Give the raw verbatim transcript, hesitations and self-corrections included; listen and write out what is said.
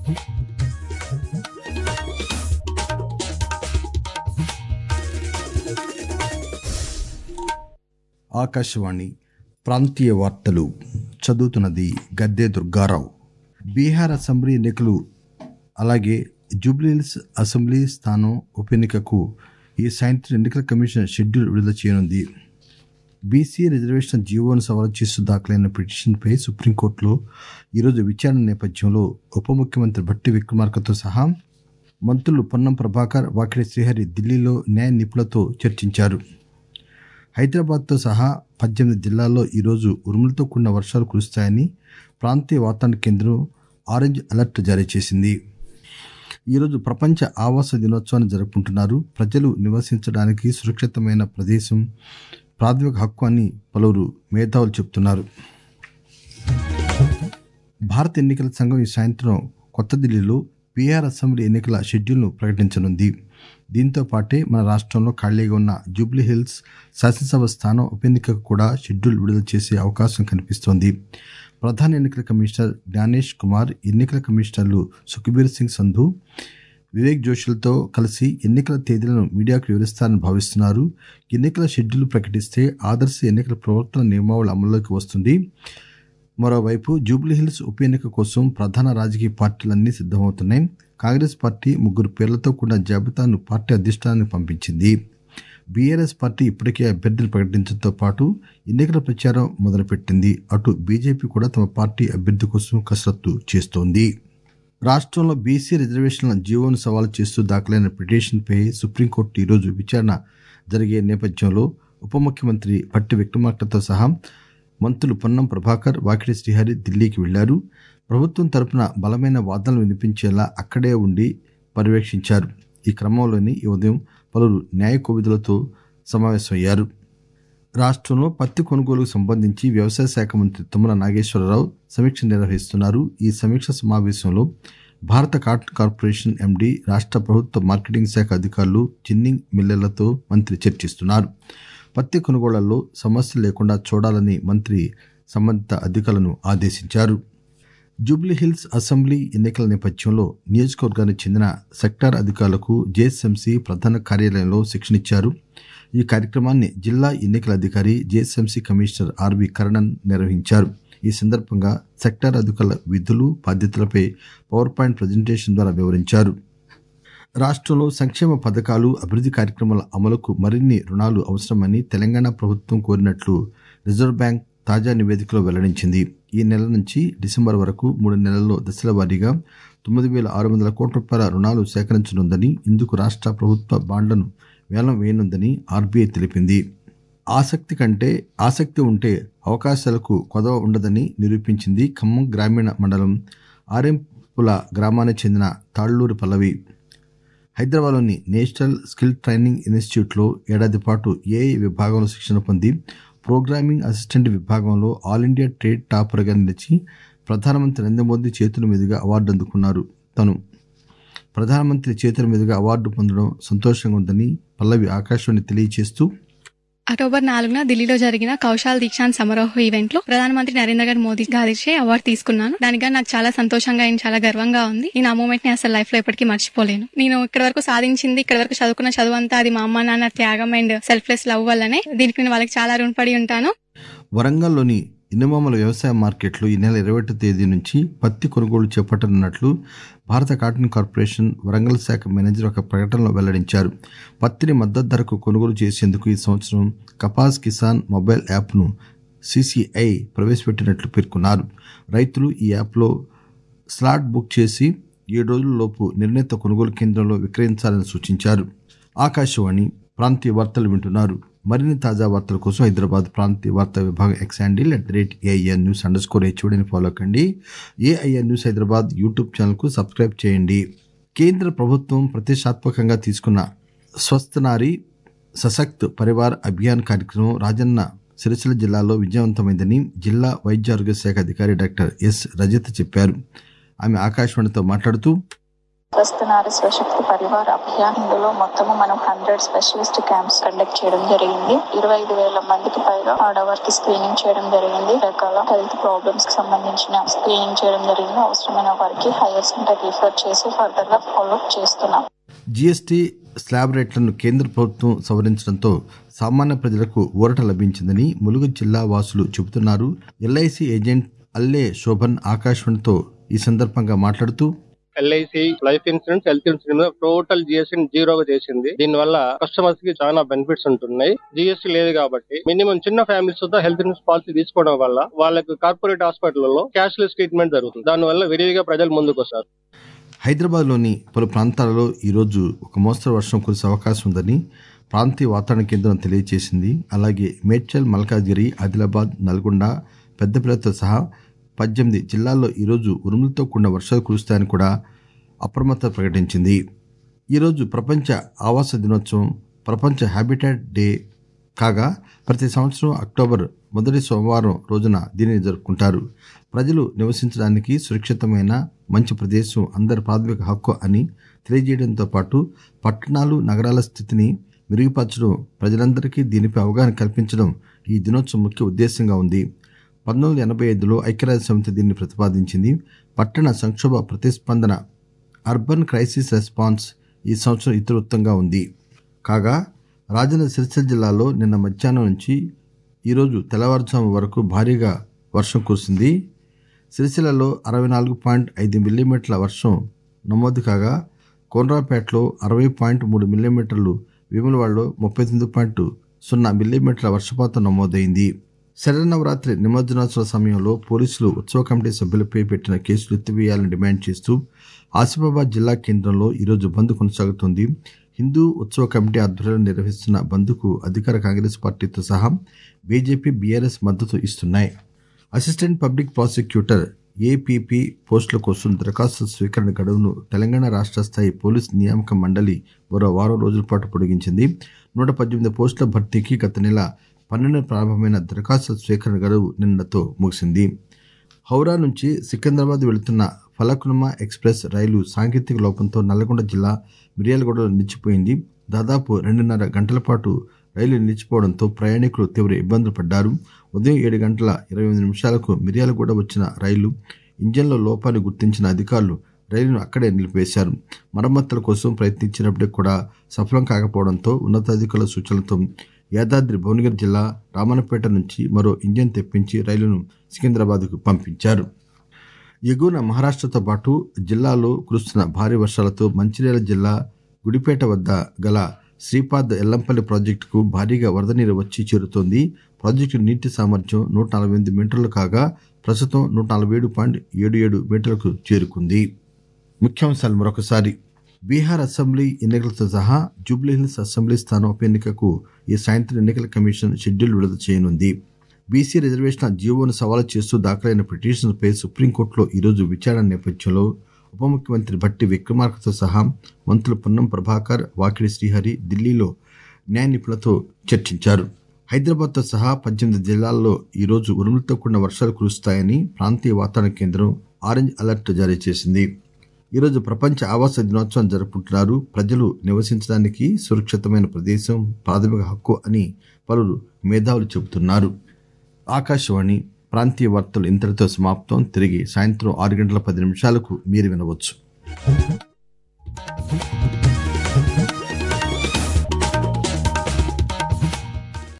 ఆకాశవాణి ప్రాంతీయ వార్తలు చదువుతున్నది గద్దె దుర్గారావు. బీహార్ అసెంబ్లీ ఎన్నికలు అలాగే జూబ్లీహిల్స్ అసెంబ్లీ స్థానం ఉప ఎన్నికకు ఈ సాయంత్రం ఎన్నికల కమిషన్ షెడ్యూల్ విడుదల చేయనుంది. బీసీ రిజర్వేషన్ జీవోను సవాలు చేస్తూ దాఖలైన పిటిషన్పై సుప్రీంకోర్టులో ఈరోజు విచారణ నేపథ్యంలో ఉప ముఖ్యమంత్రి భట్టి విక్రమార్కతో సహా మంత్రులు పొన్నం ప్రభాకర్, వాకిటి శ్రీహరి ఢిల్లీలో న్యాయ నిపుణులతో చర్చించారు. హైదరాబాద్తో సహా పద్దెనిమిది జిల్లాల్లో ఈరోజు ఉరుములతో కూడిన వర్షాలు కురుస్తాయని ప్రాంతీయ వాతావరణ కేంద్రం ఆరెంజ్ అలర్ట్ జారీ చేసింది. ఈరోజు ప్రపంచ ఆవాస దినోత్సవాన్ని జరుపుకుంటున్నారు. ప్రజలు నివసించడానికి సురక్షితమైన ప్రదేశం ప్రాథమిక హక్కు అని పలువురు మేధావులు చెబుతున్నారు. భారత ఎన్నికల సంఘం ఈ సాయంత్రం కొత్త ఢిల్లీలో బీహార్ అసెంబ్లీ ఎన్నికల షెడ్యూల్ను ప్రకటించనుంది. దీంతో పాటే మన రాష్ట్రంలో ఖాళీగా ఉన్న జూబ్లీహిల్స్ శాసనసభ స్థానం ఉప ఎన్నికకు కూడా షెడ్యూల్ విడుదల చేసే అవకాశం కనిపిస్తోంది. ప్రధాన ఎన్నికల కమిషనర్ జ్ఞానేష్ కుమార్, ఎన్నికల కమిషనర్లు సుఖ్బీర్ సింగ్ సంధు, వివేక్ జోషులతో కలిసి ఎన్నికల తేదీలను మీడియాకు వివరిస్తారని భావిస్తున్నారు. ఎన్నికల షెడ్యూల్ ప్రకటిస్తే ఆదర్శ ఎన్నికల ప్రవర్తన నియమావళి అమల్లోకి వస్తుంది. మరోవైపు జూబ్లీహిల్స్ ఉప ఎన్నిక కోసం ప్రధాన రాజకీయ పార్టీలన్నీ సిద్దమవుతున్నాయి. కాంగ్రెస్ పార్టీ ముగ్గురు పేర్లతో కూడిన జాబితాను పార్టీ అధిష్టానానికి పంపించింది. బీఆర్ఎస్ పార్టీ ఇప్పటికే అభ్యర్థులు ప్రకటించడంతో పాటు ఎన్నికల ప్రచారం మొదలుపెట్టింది. అటు బీజేపీ కూడా తమ పార్టీ అభ్యర్థి కోసం కసరత్తు చేస్తోంది. రాష్ట్రంలో బీసీ రిజర్వేషన్ల జీవోను సవాలు చేస్తూ దాఖలైన పిటిషన్పై సుప్రీంకోర్టు ఈరోజు విచారణ జరిగే నేపథ్యంలో ఉప ముఖ్యమంత్రి భట్టి విక్రమార్కతో సహా మంత్రులు పొన్నం ప్రభాకర్, వాకిటి శ్రీహరి ఢిల్లీకి వెళ్లారు. ప్రభుత్వం తరపున బలమైన వాదనలు వినిపించేలా అక్కడే ఉండి పర్యవేక్షించారు. ఈ క్రమంలోనే ఈ ఉదయం పలువురు న్యాయ కోవిదులతో సమావేశమయ్యారు. రాష్ట్రంలో పత్తి కొనుగోలుకు సంబంధించి వ్యవసాయ శాఖ మంత్రి తుమ్మల నాగేశ్వరరావు సమీక్ష నిర్వహిస్తున్నారు. ఈ సమీక్ష సమావేశంలో భారత కాటన్ కార్పొరేషన్ ఎండీ, రాష్ట్ర ప్రభుత్వ మార్కెటింగ్ శాఖ అధికారులు, జిన్నింగ్ మిల్లర్లతో మంత్రి చర్చిస్తున్నారు. పత్తి కొనుగోళ్లలో సమస్యలు లేకుండా చూడాలని మంత్రి సంబంధిత అధికారులను ఆదేశించారు. జూబ్లీహిల్స్ అసెంబ్లీ ఎన్నికల నేపథ్యంలో నియోజకవర్గానికి చెందిన సెక్టార్ అధికారులకు జేఎస్ఎంసీ ప్రధాన కార్యాలయంలో శిక్షణ ఇచ్చారు. ఈ కార్యక్రమాన్ని జిల్లా ఎన్నికల అధికారి, జేఎస్ఎంసీ కమిషనర్ ఆర్వి కర్ణన్ నిర్వహించారు. ఈ సందర్భంగా సెక్టార్ అధికారుల విధులు, బాధ్యతలపై పవర్ పాయింట్ ప్రజెంటేషన్ ద్వారా వివరించారు. రాష్ట్రంలో సంక్షేమ పథకాలు, అభివృద్ధి కార్యక్రమాల అమలుకు మరిన్ని రుణాలు అవసరమని తెలంగాణ ప్రభుత్వం కోరినట్లు రిజర్వ్ బ్యాంక్ తాజా నివేదికలో వెల్లడించింది. ఈ నెల నుంచి డిసెంబర్ వరకు మూడు నెలల్లో దశల వారీగా తొమ్మిది వేల ఆరు వందల కోట్ల రూపాయల రుణాలు సేకరించనుందని, ఇందుకు రాష్ట్ర ప్రభుత్వ బాండ్లను వేలం వేయనుందని ఆర్బీఐ తెలిపింది. ఆసక్తి కంటే ఆసక్తి ఉంటే అవకాశాలకు కొదవ ఉండదని నిరూపించింది. ఖమ్మం గ్రామీణ మండలం ఆరెంపుల గ్రామానికి చెందిన తాళ్లూరి పల్లవి హైదరాబాద్లోని నేషనల్ స్కిల్ ట్రైనింగ్ ఇన్స్టిట్యూట్లో ఏడాది పాటు ఏఐ విభాగంలో శిక్షణ పొంది ప్రోగ్రామింగ్ అసిస్టెంట్ విభాగంలో ఆల్ ఇండియా ట్రేడ్ టాపర్గా నిలిచి ప్రధానమంత్రి నరేంద్ర మోదీ చేతుల మీదుగా అవార్డు అందుకున్నారు. తను ప్రధానమంత్రి చేతుల మీదుగా అవార్డు పొందడం సంతోషంగా ఉందని పల్లవి ఆకాశవాణి తెలియజేస్తూ, అక్టోబర్ నాలుగున ఢిల్లీలో జరిగిన కౌశాల్ దీక్షాంత్ సమారోహ్ ఈవెంట్ లో ప్రధానమంత్రి నరేంద్ర మోదీ గారిచే అవార్డు తీసుకున్నాను. దానిగా నాకు చాలా సంతోషంగా అండ్ చాలా గర్వంగా ఉంది. నేను ఆ మూమెంట్ ని అసలు లైఫ్ లో ఎప్పటికీ మర్చిపోలేను. నేను ఇక్కడ వరకు సాధించింది, ఇక్కడ వరకు చదువుకున్న చదువు అంతా అది మా అమ్మ నాన్న త్యాగం అండ్ సెల్ఫ్లెస్ లవ్ వల్లనే. దీనికి నేను వాళ్ళకి చాలా రుణపడి ఉంటాను. వరంగల్లోని ఇనుమామల వ్యవసాయ మార్కెట్లో ఈ నెల ఇరవై ఒకటో తేదీ నుంచి పత్తి కొనుగోలు చేపట్టనున్నట్లు భారత కాటన్ కార్పొరేషన్ వరంగల్ శాఖ మేనేజర్ ఒక ప్రకటనలో వెల్లడించారు. పత్తిని మద్దతు ధరకు కొనుగోలు చేసేందుకు ఈ సంవత్సరం కపాస్ కిసాన్ మొబైల్ యాప్ను సీసీఐ ప్రవేశపెట్టినట్లు పేర్కొన్నారు. రైతులు ఈ యాప్లో స్లాట్ బుక్ చేసి ఏడు రోజుల లోపు నిర్ణీత కొనుగోలు కేంద్రంలో విక్రయించాలని సూచించారు. ఆకాశవాణి ప్రాంతీయ వార్తలు వింటున్నారు. మరిన్ని తాజా వార్తల కోసం హైదరాబాద్ ప్రాంతీయ వార్తా విభాగం X handle at the rate AIR news underscore హెచ్ఓడిని ఫాలో కండి. ఏఐఆర్ న్యూస్ హైదరాబాద్ యూట్యూబ్ ఛానల్కు సబ్స్క్రైబ్ చేయండి. కేంద్ర ప్రభుత్వం ప్రతిష్టాత్మకంగా తీసుకున్న స్వస్థ నారీ సశక్త్ పరివార్ అభియాన్ కార్యక్రమం రాజన్న సిరిసిల్ల జిల్లాలో విజయవంతమైందని జిల్లా వైద్య ఆరోగ్య శాఖ అధికారి డాక్టర్ ఎస్ రజిత చెప్పారు. ఆమె ఆకాశవాణితో మాట్లాడుతూ, స్వస్థనారి స్వశక్తి పరివార్ అభియాన్ ఇందులో మొత్తము మనం హండ్రెడ్ స్పెషలిస్ట్ క్యాంప్స్ కండక్ట్ చేయడం జరిగింది. ఇరవై ఐదు వేల మందికి పైగా ఆడవారికి స్క్రీనింగ్ చేయడం జరిగింది. రకాల హెల్త్ ప్రాబ్లమ్స్ కి సంబంధించిన స్క్రీనింగ్ చేయడం జరిగింది. అవసరమైన వారికి హైయర్ సెంటర్ రిఫర్ చేసి ఫర్దర్ గా ఫాలో చేస్తున్నాం. జీఎస్టీ స్లాబ్ రేట్లను కేంద్ర ప్రభుత్వం సవరించడంతో సామాన్య ప్రజలకు ఊరట లభించిందని ములుగు జిల్లా వాసులు చెబుతున్నారు. ఎల్ఐసి ఏజెంట్ అల్లే శోభన్ ఆకాశవాణితో ఈ సందర్భంగా మాట్లాడుతూ, LIC life insurance, health insurance total GST జీరోగా చేసింది. దీని వల్ల కస్టమర్స్ కి చాలా బెనిఫిట్స్ ఉంటున్నాయి. జీఎస్టీ లేదు కాబట్టి మినిమం చిన్న ఫ్యామిలీస్ వద్ద హెల్త్ ఇన్సూరెన్స్ పాలసీ తీసుకోవడం వల్ల వాళ్ళకు కార్పొరేట్ హాస్పిటల్లో క్యాష్లెస్ ట్రీట్మెంట్ జరుగుతుంది. దాని వల్ల విరివిగా ప్రజలు ముందుకు వస్తారు. హైదరాబాద్ లోని పలు ప్రాంతాలలో ఈరోజు ఒక మోస్తరు వర్షం కురిసే అవకాశం ఉందని ప్రాంతీయ వాతావరణ కేంద్రం తెలియజేసింది. అలాగే మేడ్చల్, మల్కాజ్గిరి, ఆదిలాబాద్, నల్గొండ, పెద్దపల్లితో సహా పద్దెనిమిది జిల్లాల్లో ఈరోజు ఉరుములతో కూడిన వర్షాలు కురుస్తాయని కూడా అప్రమత్తత ప్రకటించింది. ఈరోజు ప్రపంచ ఆవాస దినోత్సవం, ప్రపంచ హ్యాబిటాట్ డే కాగా ప్రతి సంవత్సరం అక్టోబర్ మొదటి సోమవారం రోజున దీనిని జరుపుకుంటారు. ప్రజలు నివసించడానికి సురక్షితమైన మంచి ప్రదేశం అందరి ప్రాథమిక హక్కు అని తెలియజేయడంతో పాటు పట్టణాలు, నగరాల స్థితిని మెరుగుపరచడం, ప్రజలందరికీ దీనిపై అవగాహన కల్పించడం ఈ దినోత్సవం ముఖ్య ఉద్దేశంగా ఉంది. పంతొమ్మిది వందల ఎనభై ఐదులో ఐక్యరాజ్య సమితి దీన్ని ప్రతిపాదించింది. పట్టణ సంక్షోభ ప్రతిస్పందన అర్బన్ క్రైసిస్ రెస్పాన్స్ ఈ సంవత్సరం ఇతివృత్తంగా ఉంది. కాగా రాజన్న సిరిసిల్ల జిల్లాలో నిన్న మధ్యాహ్నం నుంచి ఈరోజు తెల్లవారుజాము వరకు భారీగా వర్షం కురిసింది. సిరిసిల్లలో అరవై నాలుగు పాయింట్ ఐదు మిల్లీమీటర్ల వర్షం నమోదు కాగా కోనరాపేటలో అరవై పాయింట్ మూడు మిల్లీమీటర్లు, వేములవాడలో ముప్పై తొమ్మిది పాయింట్ సున్నా మిల్లీమీటర్ల వర్షపాతం నమోదైంది. శరన్నవరాత్రి నిమజ్జనోత్సవ సమయంలో పోలీసులు ఉత్సవ కమిటీ సభ్యులపై పెట్టిన కేసులు ఎత్తివేయాలని డిమాండ్ చేస్తూ ఆసిఫాబాద్ జిల్లా కేంద్రంలో ఈరోజు బంద్ కొనసాగుతోంది. హిందూ ఉత్సవ కమిటీ ఆధ్వర్యంలో నిర్వహిస్తున్న బంద్కు అధికార కాంగ్రెస్ పార్టీతో సహా బీజేపీ, బీఆర్ఎస్ మద్దతు ఇస్తున్నాయి. అసిస్టెంట్ పబ్లిక్ ప్రాసిక్యూటర్ ఏపీపీ పోస్టుల కోసం దరఖాస్తుల స్వీకరణ గడువును తెలంగాణ రాష్ట్ర స్థాయి పోలీసు నియామక మండలి మరో వారం రోజుల పాటు పొడిగించింది. నూట పద్దెనిమిది పోస్టుల భర్తీకి గత నెల పన్నెండు ప్రారంభమైన దరఖాస్తుల స్వీకరణ గడువు నిన్నతో ముగిసింది. హౌరా నుంచి సికింద్రాబాద్ వెళుతున్న ఫలక్నుమా ఎక్స్ప్రెస్ రైలు సాంకేతిక లోపంతో నల్లగొండ జిల్లా మిర్యాలగూడలో నిలిచిపోయింది. దాదాపు రెండున్నర గంటల పాటు రైలు నిలిచిపోవడంతో ప్రయాణికులు తీవ్ర ఇబ్బందులు పడ్డారు. ఉదయం ఏడు గంటల ఇరవై ఎనిమిది నిమిషాలకు మిర్యాలగూడ వచ్చిన రైలు ఇంజన్లో లోపాన్ని గుర్తించిన అధికారులు రైలును అక్కడే నిలిపివేశారు. మరమ్మతుల కోసం ప్రయత్నించినప్పటికీ కూడా సఫలం కాకపోవడంతో ఉన్నతాధికారుల సూచనలతో యాదాద్రి భువనగిరి జిల్లా రామన్నపేట నుంచి మరో ఇంజన్ తెప్పించి రైలును సికింద్రాబాద్కు పంపించారు. ఎగువన మహారాష్ట్రతో పాటు జిల్లాలో కురుస్తున్న భారీ వర్షాలతో మంచిర్యాల జిల్లా గుడిపేట వద్ద గల శ్రీపాద్ ఎల్లంపల్లి ప్రాజెక్టుకు భారీగా వరద నీరు వచ్చి చేరుతోంది. ప్రాజెక్టు నీటి సామర్థ్యం నూట నలభై ఎనిమిది మీటర్లు కాగా ప్రస్తుతం నూట నలభై ఏడు పాయింట్ ఏడు ఏడు మీటర్లకు చేరుకుంది. ముఖ్యాంశాలు మరొకసారి. బీహార్ అసెంబ్లీ ఎన్నికలతో సహా జూబ్లీహిల్స్ అసెంబ్లీ స్థానం ఉప ఎన్నికకు ఈ సాయంత్రం ఎన్నికల కమిషన్ షెడ్యూల్ విడుదల చేయనుంది. బీసీ రిజర్వేషన్ల జీవోను సవాలు చేస్తూ దాఖలైన పిటిషన్పై సుప్రీంకోర్టులో ఈరోజు విచారణ నేపథ్యంలో ఉప ముఖ్యమంత్రి భట్టి విక్రమార్కతో సహా మంత్రులు పొన్నం ప్రభాకర్, వాకిడి శ్రీహరి ఢిల్లీలో న్యాయ నిపుణులతో చర్చించారు. హైదరాబాద్తో సహా పద్దెనిమిది జిల్లాల్లో ఈరోజు ఉరుములతో కూడిన వర్షాలు కురుస్తాయని ప్రాంతీయ వాతావరణ కేంద్రం ఆరెంజ్ అలర్ట్ జారీ చేసింది. ఈరోజు ప్రపంచ ఆవాస దినోత్సవం జరుపుకుంటున్నారు. ప్రజలు నివసించడానికి సురక్షితమైన ప్రదేశం ప్రాథమిక హక్కు అని పలువురు మేధావులు చెబుతున్నారు. ఆకాశవాణి ప్రాంతీయ వార్తలు ఇంతటితో సమాప్తం. తిరిగి సాయంత్రం ఆరు గంటల పది నిమిషాలకు మీరు వినవచ్చు.